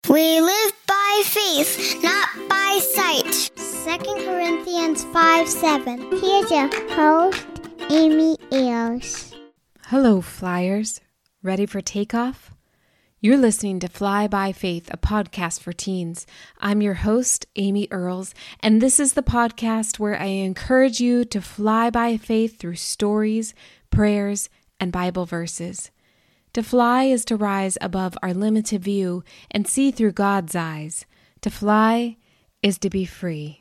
We live by faith, not by sight. 2 Corinthians 5:7. Here's your host, Amy Ayers. Hello, flyers. Ready for takeoff? You're listening to Fly by Faith, a podcast for teens. I'm your host, Amy Earls, and this is the podcast where I encourage you to fly by faith through stories, prayers, and Bible verses. To fly is to rise above our limited view and see through God's eyes. To fly is to be free.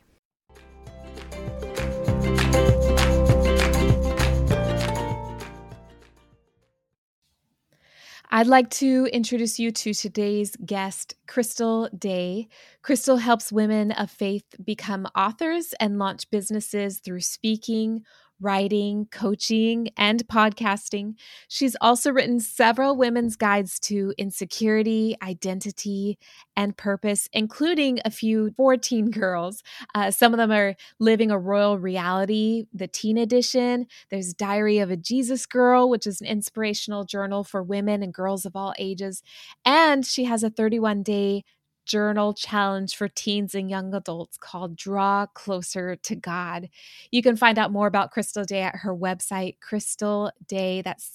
I'd like to introduce you to today's guest, Crystal Day. Crystal helps women of faith become authors and launch businesses through speaking, writing, coaching, and podcasting. She's also written several women's guides to insecurity, identity, and purpose, including a few for teen girls. Some of them are Living a Royal Reality, the teen edition. There's Diary of a Jesus Girl, which is an inspirational journal for women and girls of all ages. And she has a 31-day journal challenge for teens and young adults called Draw Closer to God. You can find out more about Crystal Day at her website, Crystal Day, that's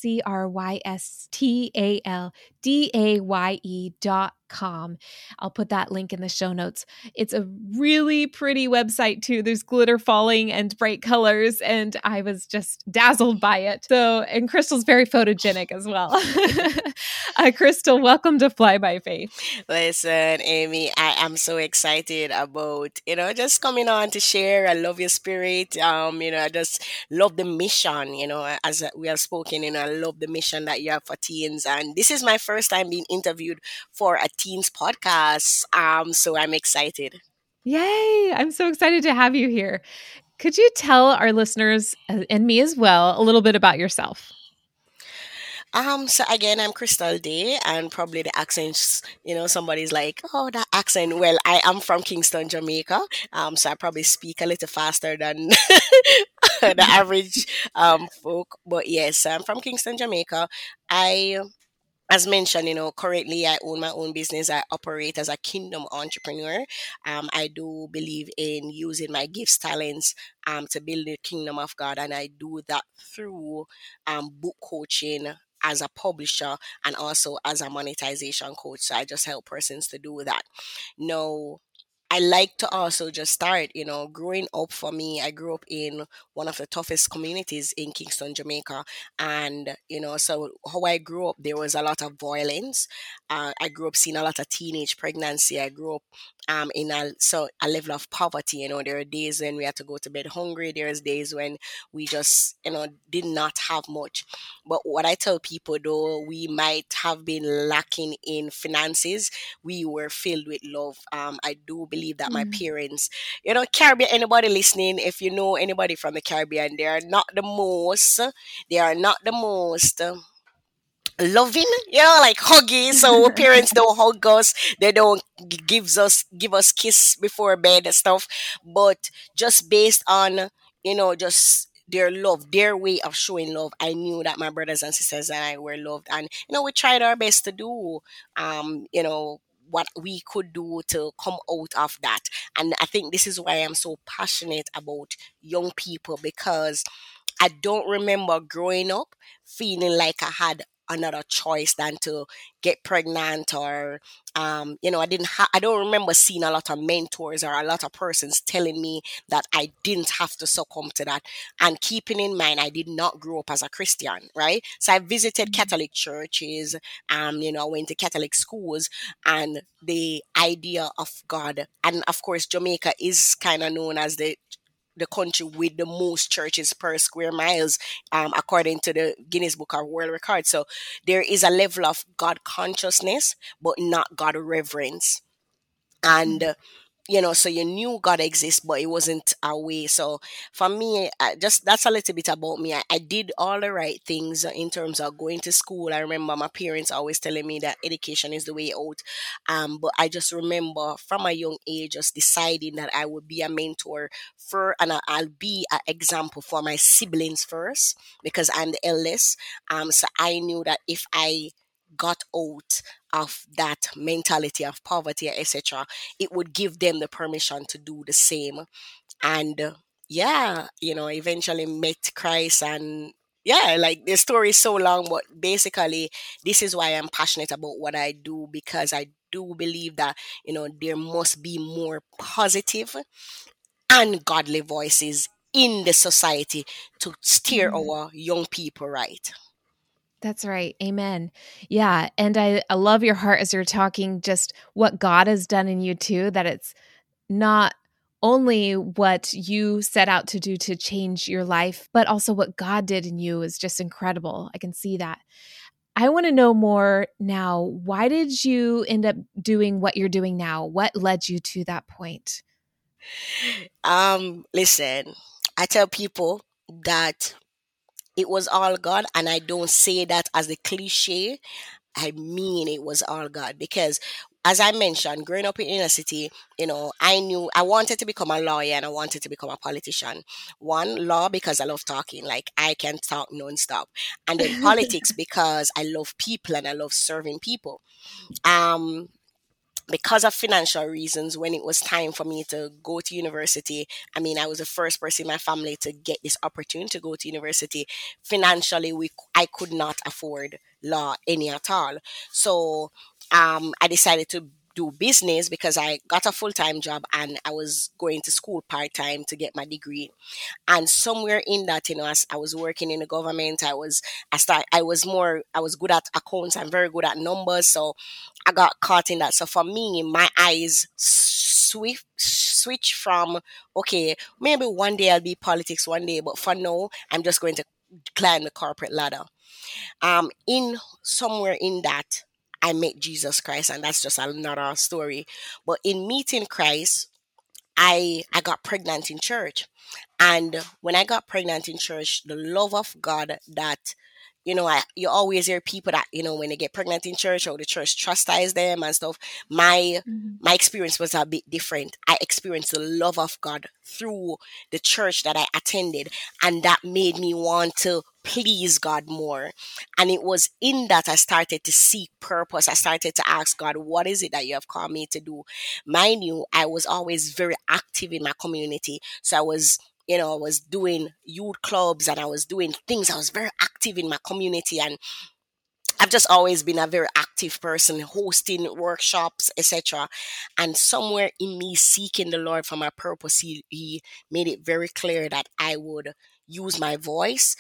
CrystalDaye.com. I'll put that link in the show notes. It's a really pretty website too. There's glitter falling and bright colors, and I was just dazzled by it. And Crystal's very photogenic as well. Crystal, welcome to Fly by Faith. Listen, Amy, I am so excited about, just coming on to share. I love your spirit. I just love the mission, as we have spoken, I love the mission that you have for teens. And this is my first time being interviewed for a teens podcast. So I'm excited. Yay. I'm so excited to have you here. Could you tell our listeners and me as well a little bit about yourself? So again, I'm Crystal Day, and probably the accents, somebody's like, oh, that accent. Well, I am from Kingston, Jamaica. So I probably speak a little faster than the average folk. But yes, I'm from Kingston, Jamaica. As mentioned, currently I own my own business. I operate as a kingdom entrepreneur. I do believe in using my gifts, talents, to build the kingdom of God, and I do that through book coaching as a publisher and also as a monetization coach. So I just help persons to do that. Now, I like to also just start, growing up for me, I grew up in one of the toughest communities in Kingston, Jamaica. And, so how I grew up, there was a lot of violence. I grew up seeing a lot of teenage pregnancy. I grew up in a level of poverty. There are days when we had to go to bed hungry. There's days when we just, did not have much. But what I tell people, though, we might have been lacking in finances, we were filled with love. I do believe that my parents, Caribbean, anybody listening, if you know anybody from the Caribbean, they are not the most loving, like huggy. So parents don't hug us, they don't give us kiss before bed and stuff. But just based on, just their love, their way of showing love, I knew that my brothers and sisters and I were loved. And we tried our best to do what we could do to come out of that. And I think this is why I'm so passionate about young people, because I don't remember growing up feeling like I had another choice than to get pregnant, or I don't remember seeing a lot of mentors or a lot of persons telling me that I didn't have to succumb to that. And keeping in mind, I did not grow up as a Christian, right? So I visited Catholic churches, I went to Catholic schools, and the idea of God, and of course Jamaica is kind of known as the country with the most churches per square miles, according to the Guinness Book of World Records. So there is a level of God consciousness, but not God reverence. And so you knew God exists, but it wasn't a way. So for me, just that's a little bit about me. I did all the right things in terms of going to school. I remember my parents always telling me that education is the way out. But I just remember from a young age just deciding that I would be a mentor and I'll be an example for my siblings first, because I'm the eldest. So I knew that if I got out of that mentality of poverty, etc., it would give them the permission to do the same. And yeah, eventually met Christ. And yeah, like the story is so long, but basically this is why I'm passionate about what I do, because I do believe that there must be more positive and godly voices in the society to steer Mhm. our young people right. That's right. Amen. Yeah. And I love your heart as you're talking, just what God has done in you too, that it's not only what you set out to do to change your life, but also what God did in you is just incredible. I can see that. I want to know more now. Why did you end up doing what you're doing now? What led you to that point? Listen, I tell people that it was all God, and I don't say that as a cliche. I mean, it was all God, because, as I mentioned, growing up in inner city, I knew I wanted to become a lawyer and I wanted to become a politician. One, law, because I love talking, like I can talk nonstop, and then politics because I love people and I love serving people. Um, because of financial reasons, when it was time for me to go to university, I mean, I was the first person in my family to get this opportunity to go to university. Financially, I could not afford law any at all. So I decided to do business because I got a full-time job and I was going to school part-time to get my degree. And somewhere in that, as I was working in the government, I was good at accounts. I'm very good at numbers. So I got caught in that. So for me, my eyes switch from, okay, maybe one day I'll be politics one day, but for now, I'm just going to climb the corporate ladder. In somewhere in that, I met Jesus Christ, and that's just another story. But in meeting Christ, I got pregnant in church. And when I got pregnant in church, the love of God that, you always hear people that, when they get pregnant in church or the church chastise them and stuff. My Mhm. my experience was a bit different. I experienced the love of God through the church that I attended, and that made me want to please God more. And it was in that I started to seek purpose. I started to ask God, what is it that you have called me to do? Mind you, I was always very active in my community. So I was doing youth clubs and I was doing things. I was very active in my community, and I've just always been a very active person, hosting workshops, etc. And somewhere in me seeking the Lord for my purpose, he made it very clear that I would use my voice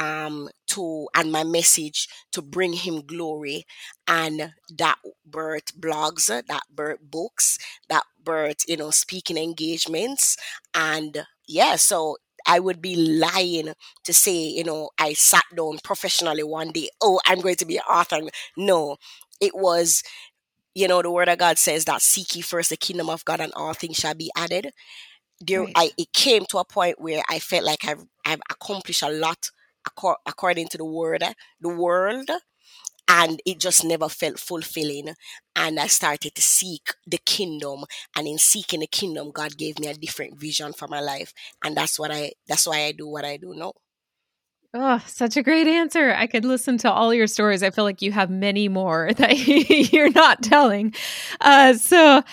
to and my message to bring him glory. And that birth blogs, that birth books, that birth, speaking engagements. And yeah, so I would be lying to say, I sat down professionally one day, oh, I'm going to be an author. No, it was, the word of God says that seek ye first the kingdom of God and all things shall be added. Right. It came to a point where I felt like I've accomplished a lot according to the world, and it just never felt fulfilling. And I started to seek the kingdom, and in seeking the kingdom, God gave me a different vision for my life, and that's why I do what I do now. Oh, such a great answer. I could listen to all your stories. I feel like you have many more that you're not telling. So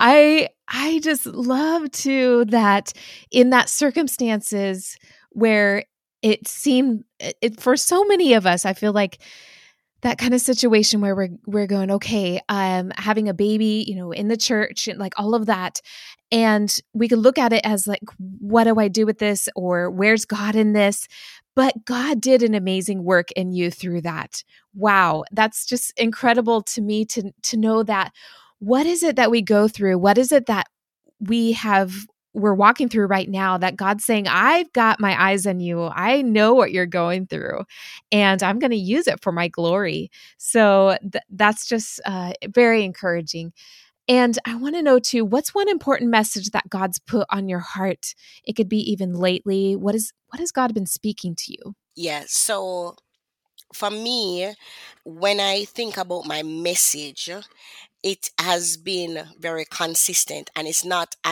I just love to that in that circumstances where it seemed for so many of us, I feel like that kind of situation where we're going, okay, having a baby, in the church and like all of that. And we could look at it as like, what do I do with this? Or where's God in this? But God did an amazing work in you through that. Wow. That's just incredible to me to know that. What is it that we go through? What is it that we have we're walking through right now that God's saying, I've got my eyes on you. I know what you're going through and I'm going to use it for my glory. So that's just very encouraging. And I want to know too, what's one important message that God's put on your heart? It could be even lately. What has God been speaking to you? Yeah. So for me, when I think about my message, it has been very consistent, and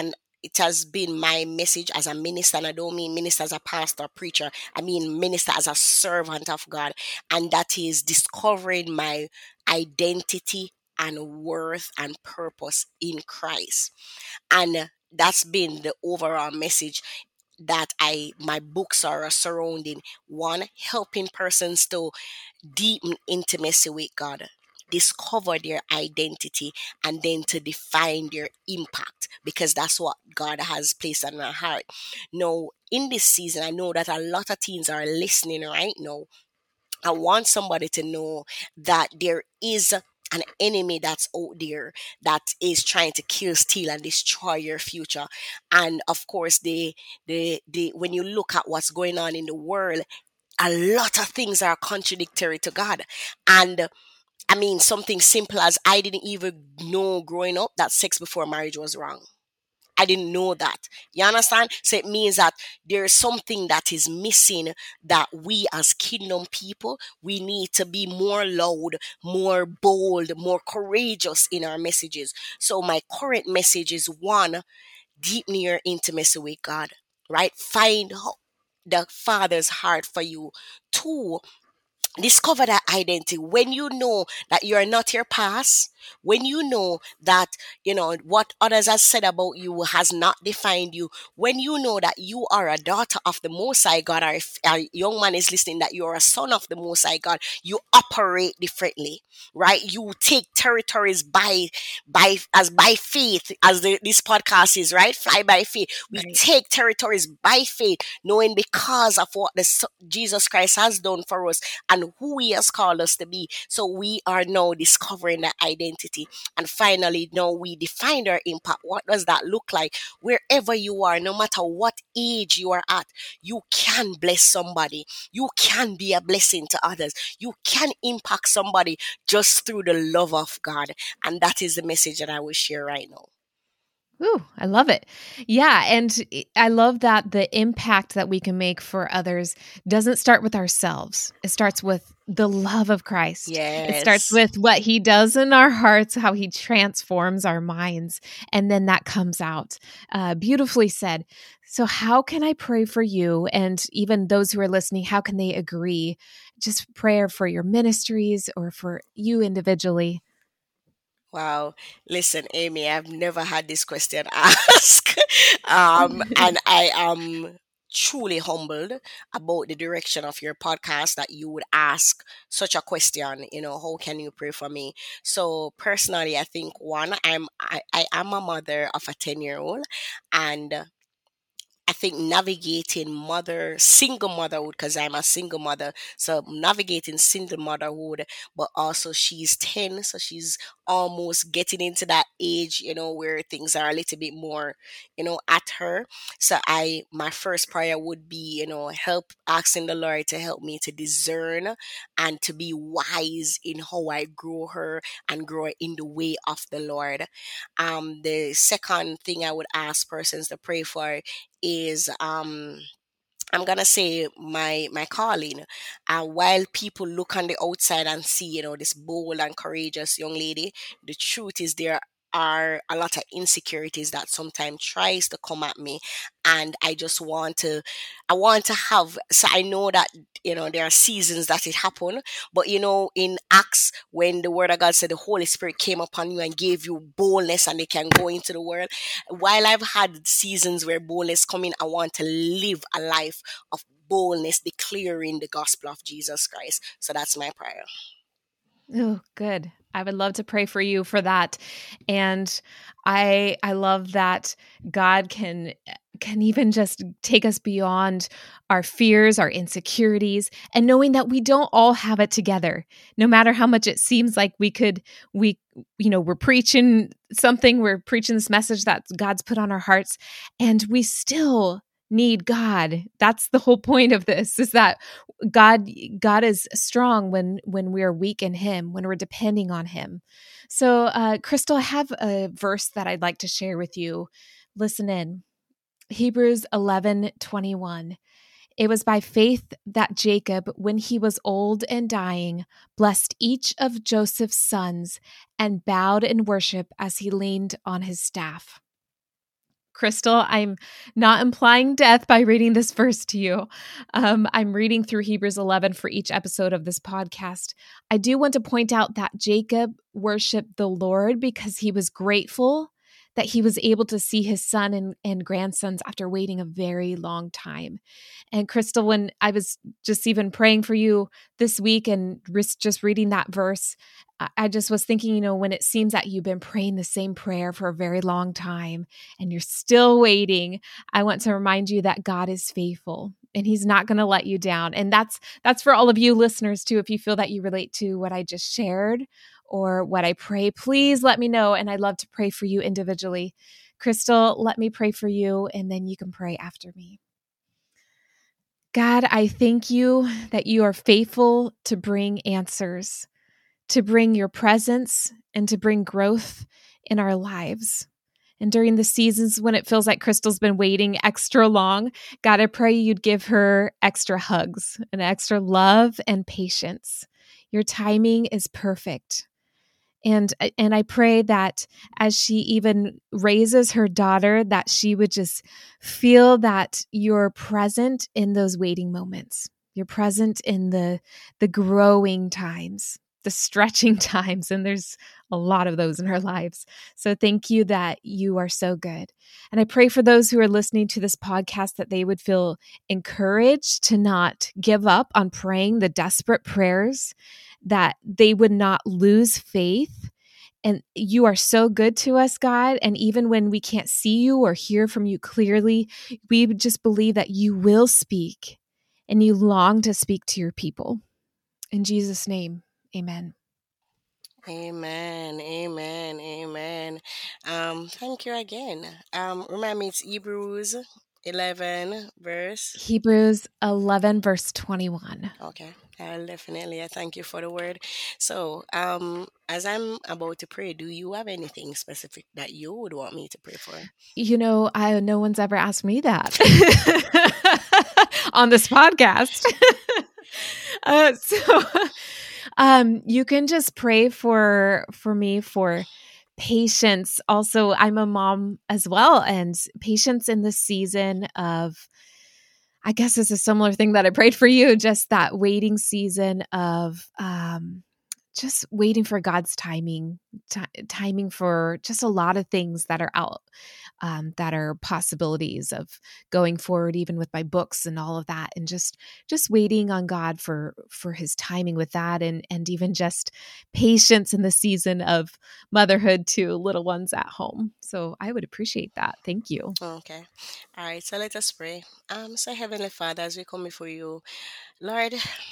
it has been my message as a minister, and I don't mean minister as a pastor, preacher. I mean minister as a servant of God, and that is discovering my identity and worth and purpose in Christ. And that's been the overall message that my books are surrounding. One, helping persons to deepen intimacy with God, discover their identity, and then to define their impact, because that's what God has placed on my heart. Now, in this season, I know that a lot of teens are listening right now. I want somebody to know that there is an enemy that's out there that is trying to kill, steal, and destroy your future. And of course, when you look at what's going on in the world, a lot of things are contradictory to God. And I mean, something simple as I didn't even know growing up that sex before marriage was wrong. I didn't know that. You understand? So it means that there's something that is missing, that we as kingdom people, we need to be more loud, more bold, more courageous in our messages. So my current message is, one, deepen your intimacy with God, right? Find the Father's heart for you. Two, discover that identity. When you know that you are not your past, when you know that what others have said about you has not defined you, when you know that you are a daughter of the Most High God, or if a young man is listening, that you are a son of the Most High God, you operate differently, right? You take territories by faith, as this podcast is, right? Fly by faith. We Right. take territories by faith, knowing because of what Jesus Christ has done for us and who he has called us to be. So we are now discovering that identity. And finally, now we define our impact. What does that look like? Wherever you are, no matter what age you are at, you can bless somebody. You can be a blessing to others. You can impact somebody just through the love of God. And that is the message that I will share right now. Ooh, I love it. Yeah. And I love that the impact that we can make for others doesn't start with ourselves. It starts with the love of Christ. It starts Yes. with what he does in our hearts, how he transforms our minds. And then that comes out. Beautifully said. So, how can I pray for you? And even those who are listening, how can they agree? Just prayer for your ministries or for you individually. Wow. Listen, Amy, I've never had this question asked. And I am truly humbled about the direction of your podcast, that you would ask such a question. How can you pray for me? So personally, I think, one, I am a mother of a 10-year-old, and I think navigating single motherhood, because I'm a single mother. So navigating single motherhood, but also she's 10. So she's almost getting into that age, where things are a little bit more, at her. So my first prayer would be, help asking the Lord to help me to discern and to be wise in how I grow her and grow her in the way of the Lord. The second thing I would ask persons to pray for is, I'm gonna say, my calling. While people look on the outside and see, this bold and courageous young lady, the truth is there are a lot of insecurities that sometimes tries to come at me, and I want to have. So I know that there are seasons that it happen, but in Acts, when the Word of God said the Holy Spirit came upon you and gave you boldness, and they can go into the world. While I've had seasons where boldness come in, I want to live a life of boldness, declaring the gospel of Jesus Christ. So that's my prayer. Oh, good. I would love to pray for you for that. And I love that God can even just take us beyond our fears, our insecurities, and knowing that we don't all have it together. No matter how much it seems like we're preaching something, we're preaching this message that God's put on our hearts, and we still need God. That's the whole point of this, is that God is strong when we are weak in him, when we're depending on him. So, Crystal, I have a verse that I'd like to share with you. Listen in. Hebrews 11:21. It was by faith that Jacob, when he was old and dying, blessed each of Joseph's sons and bowed in worship as he leaned on his staff. Crystal, I'm not implying death by reading this verse to you. I'm reading through Hebrews 11 for each episode of this podcast. I do want to point out that Jacob worshiped the Lord because he was grateful that he was able to see his son and grandsons after waiting a very long time. And Crystal, when I was just even praying for you this week and just reading that verse, I just was thinking, when it seems that you've been praying the same prayer for a very long time and you're still waiting, I want to remind you that God is faithful and he's not going to let you down. And that's for all of you listeners too. If you feel that you relate to what I just shared or what I pray, please let me know. And I'd love to pray for you individually. Crystal, let me pray for you and then you can pray after me. God, I thank you that you are faithful to bring answers, to bring your presence and to bring growth in our lives. And during the seasons when it feels like Crystal's been waiting extra long, God, I pray you'd give her extra hugs and extra love and patience. Your timing is perfect. And I pray that as she even raises her daughter, that she would just feel that you're present in those waiting moments. You're present in the growing times, the stretching times, and there's a lot of those in our lives. So thank you that you are so good. And I pray for those who are listening to this podcast that they would feel encouraged to not give up on praying the desperate prayers, that they would not lose faith. And you are so good to us, God. And even when we can't see you or hear from you clearly, we just believe that you will speak and you long to speak to your people. In Jesus' name, amen. Amen. Amen. Amen. Thank you again. Remind me, it's Hebrews 11 verse. Hebrews 11, verse 21. Okay. Definitely. I thank you for the word. So, as I'm about to pray, do you have anything specific that you would want me to pray for? No one's ever asked me that on this podcast. You can just pray for me for patience. Also, I'm a mom as well, and patience in this season of, I guess it's a similar thing that I prayed for you, just that waiting season of just waiting for God's timing for just a lot of things that are out, that are possibilities of going forward, even with my books and all of that, and just waiting on God for his timing with that, and even just patience in the season of motherhood to little ones at home. So I would appreciate that. Thank you. Okay. All right. So let us pray. So Heavenly Father, as we come before you, Lord,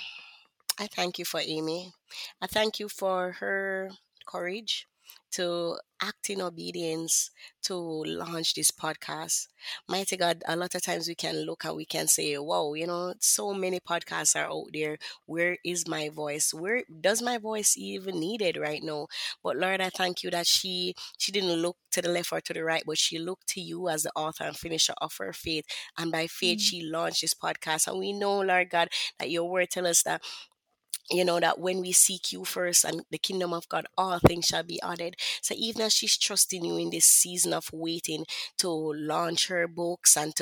I thank you for Amy. I thank you for her courage to act in obedience to launch this podcast. Mighty God, a lot of times we can look and we can say, wow, so many podcasts are out there. Where is my voice? Where does my voice even needed right now? But Lord, I thank you that she didn't look to the left or to the right, but she looked to you as the author and finisher of her faith. And by faith, she launched this podcast. And we know, Lord God, that your word tells us that that when we seek you first and the kingdom of God, all things shall be added. So even as she's trusting you in this season of waiting to launch her books and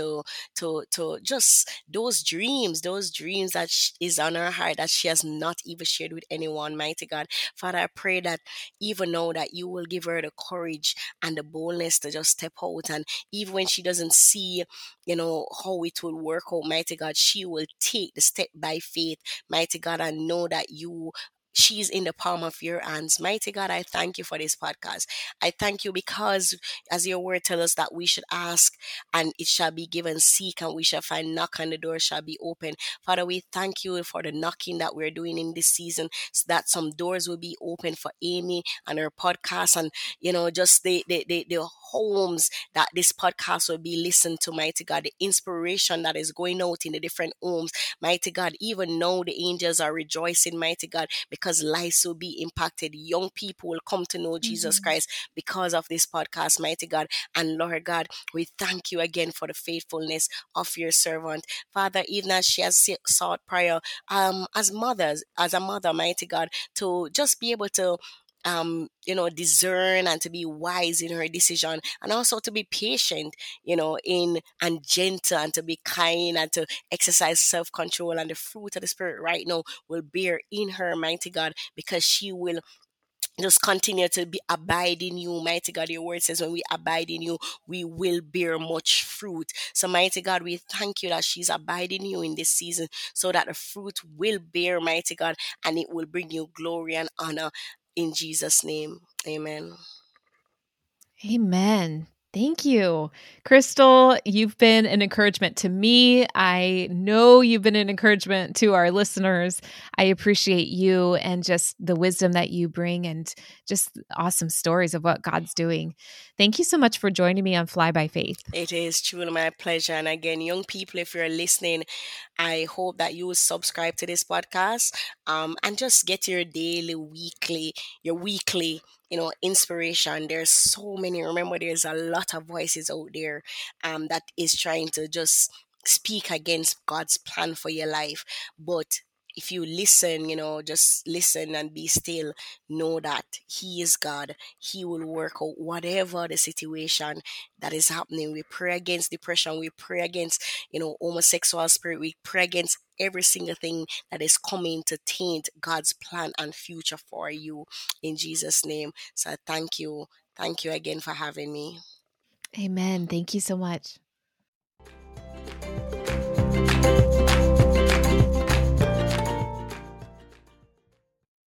to just those dreams that is on her heart that she has not even shared with anyone, mighty God. Father, I pray that even now that you will give her the courage and the boldness to just step out, and even when she doesn't see, how it will work out, mighty God, she will take the step by faith, mighty God, and know that she's in the palm of your hands. Mighty God, I thank you for this podcast. I thank you because as your word tells us that we should ask and it shall be given, seek and we shall find, knock and the door shall be open. Father, we thank you for the knocking that we're doing in this season, so that some doors will be open for Amy and her podcast, and just the homes that this podcast will be listened to, mighty God, the inspiration that is going out in the different homes, mighty God. Even now the angels are rejoicing, mighty God, because lives will be impacted. Young people will come to know Jesus Christ because of this podcast, mighty God. And Lord God, we thank you again for the faithfulness of your servant. Father, even as she has sought prayer, as a mother, mighty God, to just be able to discern and to be wise in her decision, and also to be patient, in and gentle, and to be kind, and to exercise self-control, and the fruit of the spirit right now will bear in her, mighty God, because she will just continue to be abide in you, mighty God. Your word says when we abide in you, we will bear much fruit. So, mighty God, we thank you that she's abiding you in this season, so that the fruit will bear, mighty God, and it will bring you glory and honor in Jesus' name. Amen. Amen. Thank you. Crystal, you've been an encouragement to me. I know you've been an encouragement to our listeners. I appreciate you and just the wisdom that you bring and just awesome stories of what God's doing. Thank you so much for joining me on Fly by Faith. It is truly my pleasure. And again, young people, if you're listening, I hope that you will subscribe to this podcast, and just get your daily, weekly, inspiration. There's so many. Remember, there's a lot of voices out there that is trying to just speak against God's plan for your life. But if you listen, just listen and be still, know that He is God. He will work out whatever the situation that is happening. We pray against depression. We pray against, homosexual spirit. We pray against every single thing that is coming to taint God's plan and future for you in Jesus' name. So thank you. Thank you again for having me. Amen. Thank you so much.